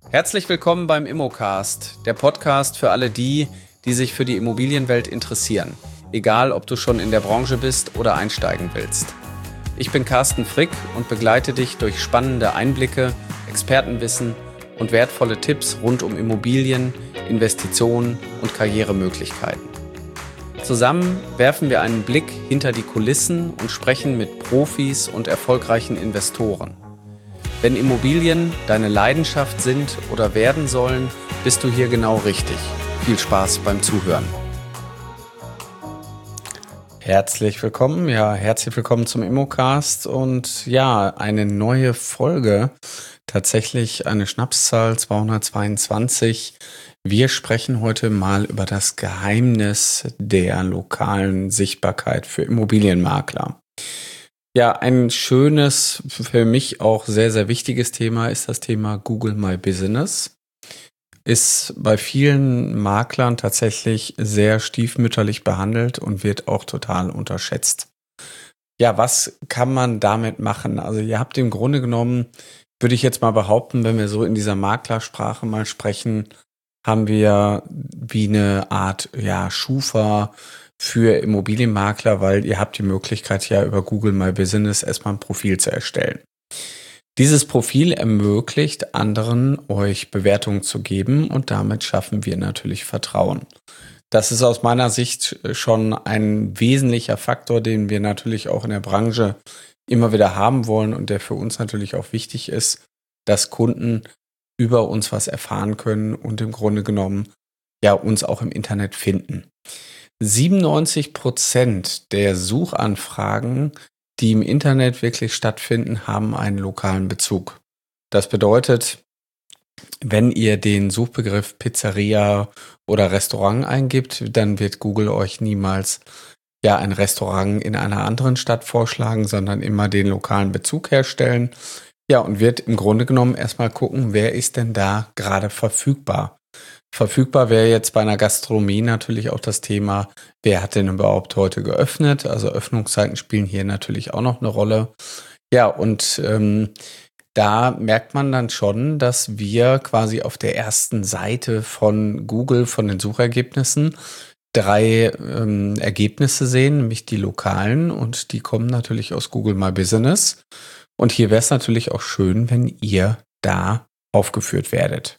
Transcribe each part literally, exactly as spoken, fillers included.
Herzlich willkommen beim Immocast, der Podcast für alle die, die sich für die Immobilienwelt interessieren. Egal, ob du schon in der Branche bist oder einsteigen willst. Ich bin Carsten Frick und begleite dich durch spannende Einblicke, Expertenwissen und wertvolle Tipps rund um Immobilien, Investitionen und Karrieremöglichkeiten. Zusammen werfen wir einen Blick hinter die Kulissen und sprechen mit Profis und erfolgreichen Investoren. Wenn Immobilien deine Leidenschaft sind oder werden sollen, bist du hier genau richtig. Viel Spaß beim Zuhören. Herzlich willkommen, ja, herzlich willkommen zum Immocast und ja, eine neue Folge, tatsächlich eine Schnapszahl zweihundertzweiundzwanzig. Wir sprechen heute mal über das Geheimnis der lokalen Sichtbarkeit für Immobilienmakler. Ja, ein schönes, für mich auch sehr, sehr wichtiges Thema ist das Thema Google My Business. Ist bei vielen Maklern tatsächlich sehr stiefmütterlich behandelt und wird auch total unterschätzt. Ja, was kann man damit machen? Also ihr habt im Grunde genommen, würde ich jetzt mal behaupten, wenn wir so in dieser Maklersprache mal sprechen, haben wir wie eine Art, ja, Schufa für Immobilienmakler, weil ihr habt die Möglichkeit ja über Google My Business erstmal ein Profil zu erstellen. Dieses Profil ermöglicht anderen, euch Bewertungen zu geben und damit schaffen wir natürlich Vertrauen. Das ist aus meiner Sicht schon ein wesentlicher Faktor, den wir natürlich auch in der Branche immer wieder haben wollen und der für uns natürlich auch wichtig ist, dass Kunden über uns was erfahren können und im Grunde genommen ja uns auch im Internet finden. siebenundneunzig Prozent der Suchanfragen, die im Internet wirklich stattfinden, haben einen lokalen Bezug. Das bedeutet, wenn ihr den Suchbegriff Pizzeria oder Restaurant eingibt, dann wird Google euch niemals ja ein Restaurant in einer anderen Stadt vorschlagen, sondern immer den lokalen Bezug herstellen. Ja, und wird im Grunde genommen erstmal gucken, wer ist denn da gerade verfügbar. Verfügbar wäre jetzt bei einer Gastronomie natürlich auch das Thema, wer hat denn überhaupt heute geöffnet? Also Öffnungszeiten spielen hier natürlich auch noch eine Rolle. Ja, und ähm, da merkt man dann schon, dass wir quasi auf der ersten Seite von Google, von den Suchergebnissen, drei ähm, Ergebnisse sehen, nämlich die lokalen und die kommen natürlich aus Google My Business. Und hier wäre es natürlich auch schön, wenn ihr da aufgeführt werdet.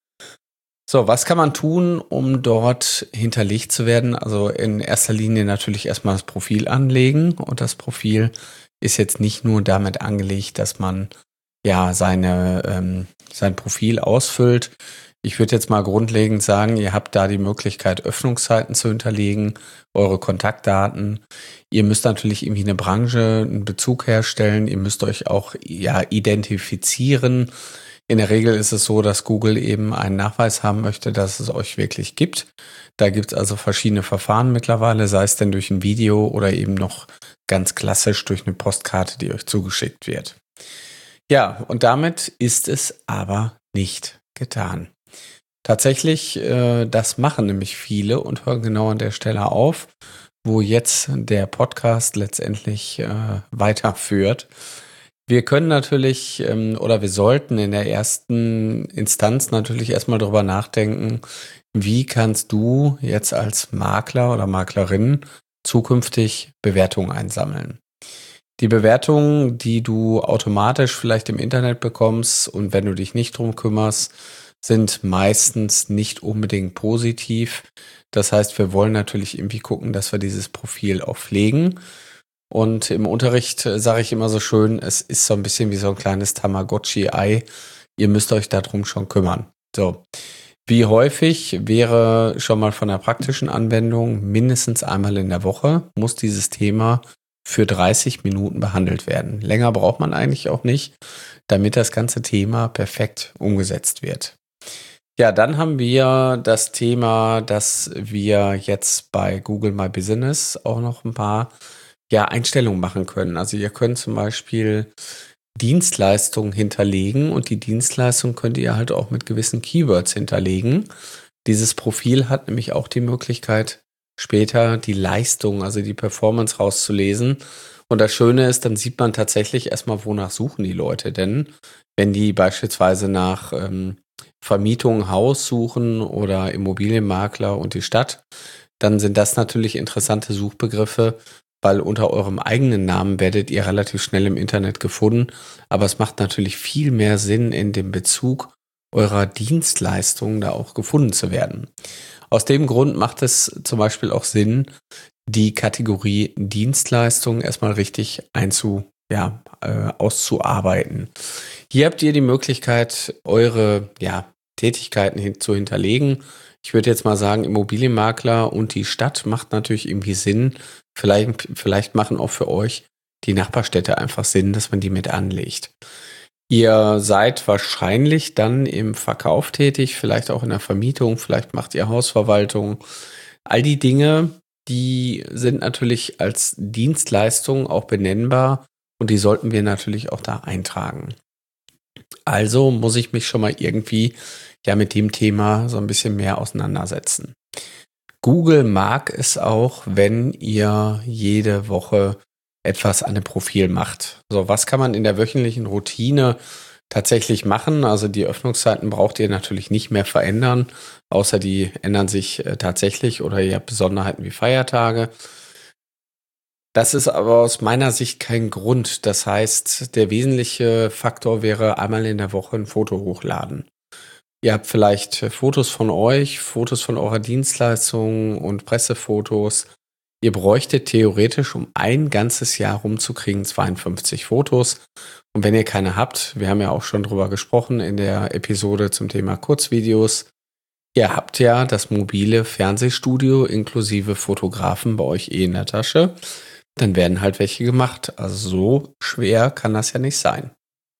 So, was kann man tun, um dort hinterlegt zu werden? Also in erster Linie natürlich erstmal das Profil anlegen. Und das Profil ist jetzt nicht nur damit angelegt, dass man ja seine, ähm, sein Profil ausfüllt. Ich würde jetzt mal grundlegend sagen, ihr habt da die Möglichkeit, Öffnungszeiten zu hinterlegen, eure Kontaktdaten. Ihr müsst natürlich irgendwie eine Branche, einen Bezug herstellen. Ihr müsst euch auch ja identifizieren. In der Regel ist es so, dass Google eben einen Nachweis haben möchte, dass es euch wirklich gibt. Da gibt es also verschiedene Verfahren mittlerweile, sei es denn durch ein Video oder eben noch ganz klassisch durch eine Postkarte, die euch zugeschickt wird. Ja, und damit ist es aber nicht getan. Tatsächlich, äh, das machen nämlich viele und hören genau an der Stelle auf, wo jetzt der Podcast letztendlich äh, weiterführt. Wir können natürlich ähm, oder wir sollten in der ersten Instanz natürlich erstmal darüber nachdenken, wie kannst du jetzt als Makler oder Maklerin zukünftig Bewertungen einsammeln. Die Bewertungen, die du automatisch vielleicht im Internet bekommst und wenn du dich nicht drum kümmerst, sind meistens nicht unbedingt positiv. Das heißt, wir wollen natürlich irgendwie gucken, dass wir dieses Profil auch pflegen. Und im Unterricht äh, sage ich immer so schön, es ist so ein bisschen wie so ein kleines Tamagotchi-Ei. Ihr müsst euch darum schon kümmern. So, wie häufig wäre schon mal von der praktischen Anwendung mindestens einmal in der Woche muss dieses Thema für dreißig Minuten behandelt werden. Länger braucht man eigentlich auch nicht, damit das ganze Thema perfekt umgesetzt wird. Ja, dann haben wir das Thema, dass wir jetzt bei Google My Business auch noch ein paar ja, Einstellungen machen können. Also ihr könnt zum Beispiel Dienstleistungen hinterlegen und die Dienstleistung könnt ihr halt auch mit gewissen Keywords hinterlegen. Dieses Profil hat nämlich auch die Möglichkeit, später die Leistung, also die Performance rauszulesen. Und das Schöne ist, dann sieht man tatsächlich erstmal, wonach suchen die Leute denn, wenn die beispielsweise nach ähm, Vermietung, Haus suchen oder Immobilienmakler und die Stadt, dann sind das natürlich interessante Suchbegriffe, weil unter eurem eigenen Namen werdet ihr relativ schnell im Internet gefunden. Aber es macht natürlich viel mehr Sinn, in dem Bezug eurer Dienstleistungen da auch gefunden zu werden. Aus dem Grund macht es zum Beispiel auch Sinn, die Kategorie Dienstleistungen erstmal richtig einzu, ja, äh, auszuarbeiten. Hier habt ihr die Möglichkeit, eure ja, Tätigkeiten hin zu hinterlegen. Ich würde jetzt mal sagen, Immobilienmakler und die Stadt macht natürlich irgendwie Sinn. Vielleicht, vielleicht machen auch für euch die Nachbarstädte einfach Sinn, dass man die mit anlegt. Ihr seid wahrscheinlich dann im Verkauf tätig, vielleicht auch in der Vermietung, vielleicht macht ihr Hausverwaltung. All die Dinge, die sind natürlich als Dienstleistung auch benennbar und die sollten wir natürlich auch da eintragen. Also muss ich mich schon mal irgendwie ja mit dem Thema so ein bisschen mehr auseinandersetzen. Google mag es auch, wenn ihr jede Woche etwas an dem Profil macht. So, was kann man in der wöchentlichen Routine tatsächlich machen? Also die Öffnungszeiten braucht ihr natürlich nicht mehr verändern, außer die ändern sich äh, tatsächlich oder ihr habt Besonderheiten wie Feiertage. Das ist aber aus meiner Sicht kein Grund. Das heißt, der wesentliche Faktor wäre einmal in der Woche ein Foto hochladen. Ihr habt vielleicht Fotos von euch, Fotos von eurer Dienstleistung und Pressefotos. Ihr bräuchtet theoretisch, um ein ganzes Jahr rumzukriegen, zweiundfünfzig Fotos. Und wenn ihr keine habt, wir haben ja auch schon drüber gesprochen in der Episode zum Thema Kurzvideos, ihr habt ja das mobile Fernsehstudio inklusive Fotografen bei euch eh in der Tasche, dann werden halt welche gemacht. Also so schwer kann das ja nicht sein.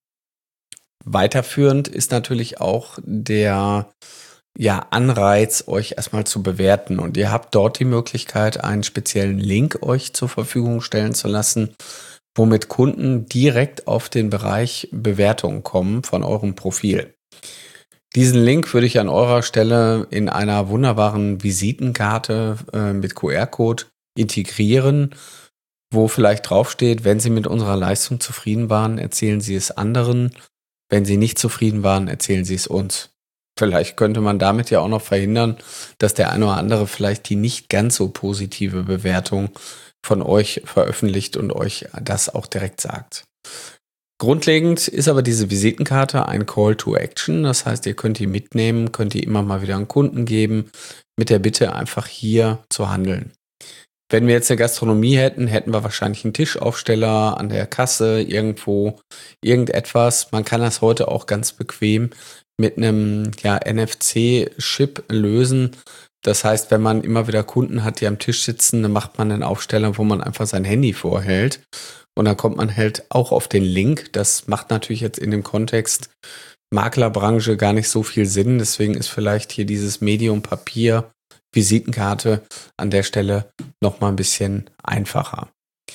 Weiterführend ist natürlich auch der ja, Anreiz, euch erstmal zu bewerten. Und ihr habt dort die Möglichkeit, einen speziellen Link euch zur Verfügung stellen zu lassen, womit Kunden direkt auf den Bereich Bewertungen kommen von eurem Profil. Diesen Link würde ich an eurer Stelle in einer wunderbaren Visitenkarte äh, mit Q R-Code integrieren, wo vielleicht draufsteht, wenn Sie mit unserer Leistung zufrieden waren, erzählen Sie es anderen. Wenn Sie nicht zufrieden waren, erzählen Sie es uns. Vielleicht könnte man damit ja auch noch verhindern, dass der eine oder andere vielleicht die nicht ganz so positive Bewertung von euch veröffentlicht und euch das auch direkt sagt. Grundlegend ist aber diese Visitenkarte ein Call to Action. Das heißt, ihr könnt die mitnehmen, könnt die immer mal wieder an Kunden geben, mit der Bitte einfach hier zu handeln. Wenn wir jetzt eine Gastronomie hätten, hätten wir wahrscheinlich einen Tischaufsteller an der Kasse, irgendwo, irgendetwas. Man kann das heute auch ganz bequem mit einem ja, N F C-Chip lösen. Das heißt, wenn man immer wieder Kunden hat, die am Tisch sitzen, dann macht man einen Aufsteller, wo man einfach sein Handy vorhält. Und dann kommt man halt auch auf den Link. Das macht natürlich jetzt in dem Kontext Maklerbranche gar nicht so viel Sinn. Deswegen ist vielleicht hier dieses Medium Papier Visitenkarte an der Stelle noch mal ein bisschen einfacher.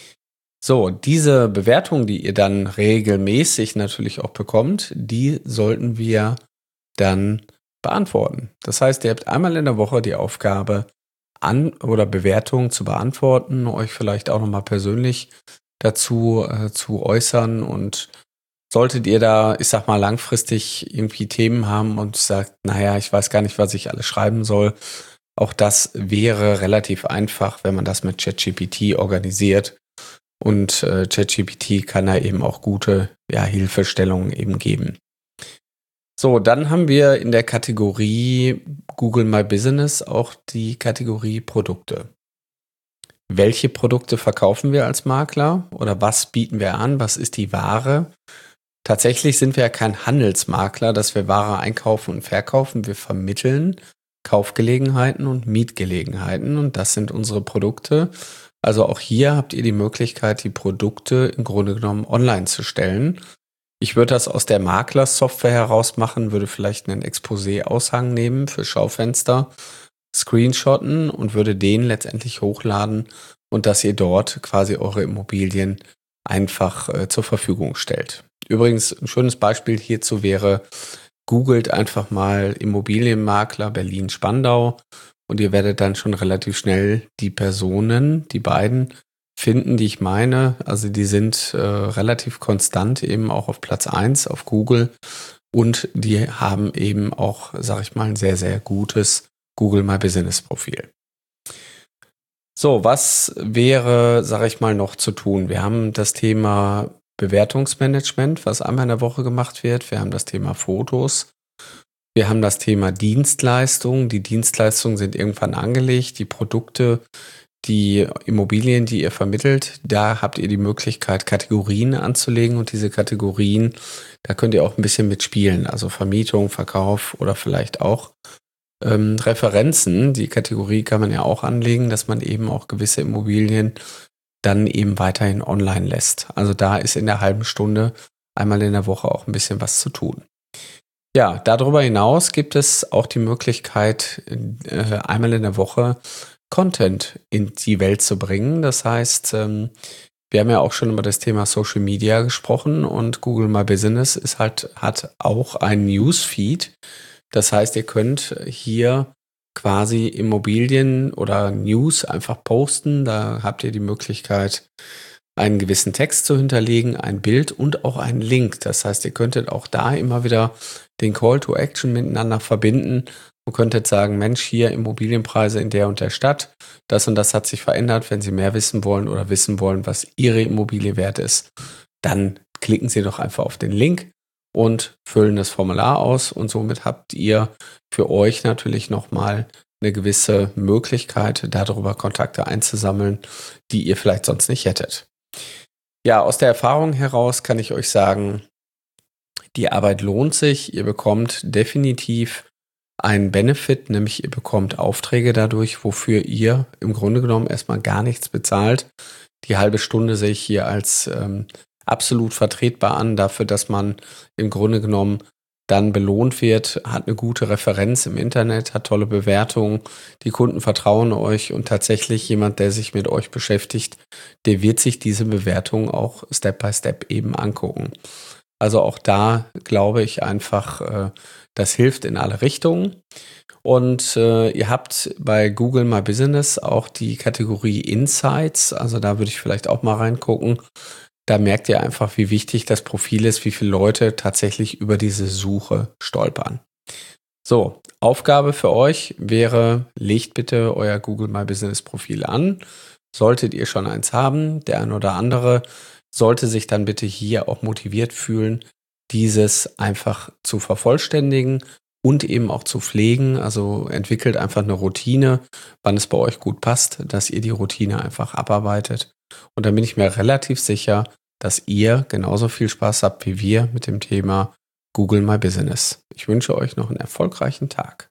So, diese Bewertung, die ihr dann regelmäßig natürlich auch bekommt, die sollten wir dann beantworten. Das heißt, ihr habt einmal in der Woche die Aufgabe, An- oder Bewertungen zu beantworten, euch vielleicht auch noch mal persönlich dazu äh, zu äußern und solltet ihr da, ich sag mal, langfristig irgendwie Themen haben und sagt, naja, ich weiß gar nicht, was ich alles schreiben soll, auch das wäre relativ einfach, wenn man das mit ChatGPT organisiert. Und äh, ChatGPT kann da eben auch gute ja, Hilfestellungen eben geben. So, dann haben wir in der Kategorie Google My Business auch die Kategorie Produkte. Welche Produkte verkaufen wir als Makler oder was bieten wir an? Was ist die Ware? Tatsächlich sind wir ja kein Handelsmakler, dass wir Ware einkaufen und verkaufen. Wir vermitteln Kaufgelegenheiten und Mietgelegenheiten und das sind unsere Produkte. Also auch hier habt ihr die Möglichkeit, die Produkte im Grunde genommen online zu stellen. Ich würde das aus der Makler-Software heraus machen, würde vielleicht einen Exposé-Aushang nehmen für Schaufenster, screenshotten und würde den letztendlich hochladen und dass ihr dort quasi eure Immobilien einfach äh, zur Verfügung stellt. Übrigens, ein schönes Beispiel hierzu wäre, googelt einfach mal Immobilienmakler Berlin-Spandau und ihr werdet dann schon relativ schnell die Personen, die beiden finden, die ich meine. Also die sind äh, relativ konstant eben auch auf Platz eins auf Google und die haben eben auch, sag ich mal, ein sehr, sehr gutes Google My Business Profil. So, was wäre, sag ich mal, noch zu tun? Wir haben das Thema Bewertungsmanagement, was einmal in der Woche gemacht wird. Wir haben das Thema Fotos. Wir haben das Thema Dienstleistungen. Die Dienstleistungen sind irgendwann angelegt. Die Produkte, die Immobilien, die ihr vermittelt, da habt ihr die Möglichkeit, Kategorien anzulegen. Und diese Kategorien, da könnt ihr auch ein bisschen mitspielen. Also Vermietung, Verkauf oder vielleicht auch ähm, Referenzen. Die Kategorie kann man ja auch anlegen, dass man eben auch gewisse Immobilien dann eben weiterhin online lässt. Also da ist in der halben Stunde einmal in der Woche auch ein bisschen was zu tun. Ja, darüber hinaus gibt es auch die Möglichkeit, äh, einmal in der Woche Content in die Welt zu bringen. Das heißt, ähm, wir haben ja auch schon über das Thema Social Media gesprochen und Google My Business ist halt, hat auch einen Newsfeed. Das heißt, ihr könnt hier quasi Immobilien oder News einfach posten. Da habt ihr die Möglichkeit, einen gewissen Text zu hinterlegen, ein Bild und auch einen Link. Das heißt, ihr könntet auch da immer wieder den Call to Action miteinander verbinden. Ihr könntet sagen, Mensch, hier Immobilienpreise in der und der Stadt. Das und das hat sich verändert. Wenn Sie mehr wissen wollen oder wissen wollen, was Ihre Immobilie wert ist, dann klicken Sie doch einfach auf den Link und füllen das Formular aus. Und somit habt ihr für euch natürlich nochmal eine gewisse Möglichkeit, darüber Kontakte einzusammeln, die ihr vielleicht sonst nicht hättet. Ja, aus der Erfahrung heraus kann ich euch sagen, die Arbeit lohnt sich. Ihr bekommt definitiv einen Benefit, nämlich ihr bekommt Aufträge dadurch, wofür ihr im Grunde genommen erstmal gar nichts bezahlt. Die halbe Stunde sehe ich hier als ähm, absolut vertretbar an, dafür, dass man im Grunde genommen dann belohnt wird, hat eine gute Referenz im Internet, hat tolle Bewertungen, die Kunden vertrauen euch und tatsächlich jemand, der sich mit euch beschäftigt, der wird sich diese Bewertung auch Step by Step eben angucken. Also auch da glaube ich einfach, äh, das hilft in alle Richtungen. Und äh, ihr habt bei Google My Business auch die Kategorie Insights, also da würde ich vielleicht auch mal reingucken. Da merkt ihr einfach, wie wichtig das Profil ist, wie viele Leute tatsächlich über diese Suche stolpern. So, Aufgabe für euch wäre, legt bitte euer Google My Business Profil an. Solltet ihr schon eins haben, der ein oder andere sollte sich dann bitte hier auch motiviert fühlen, dieses einfach zu vervollständigen und eben auch zu pflegen. Also entwickelt einfach eine Routine, wann es bei euch gut passt, dass ihr die Routine einfach abarbeitet. Und dann bin ich mir relativ sicher, dass ihr genauso viel Spaß habt wie wir mit dem Thema Google My Business. Ich wünsche euch noch einen erfolgreichen Tag.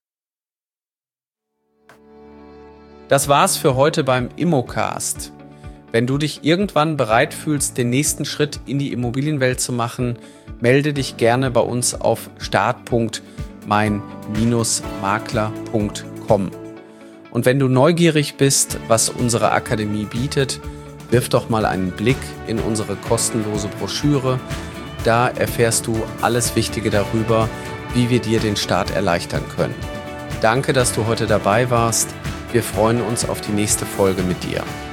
Das war's für heute beim Immocast. Wenn du dich irgendwann bereit fühlst, den nächsten Schritt in die Immobilienwelt zu machen, melde dich gerne bei uns auf start punkt mein Bindestrich makler punkt com. Und wenn du neugierig bist, was unsere Akademie bietet, wirf doch mal einen Blick in unsere kostenlose Broschüre. Da erfährst du alles Wichtige darüber, wie wir dir den Start erleichtern können. Danke, dass du heute dabei warst. Wir freuen uns auf die nächste Folge mit dir.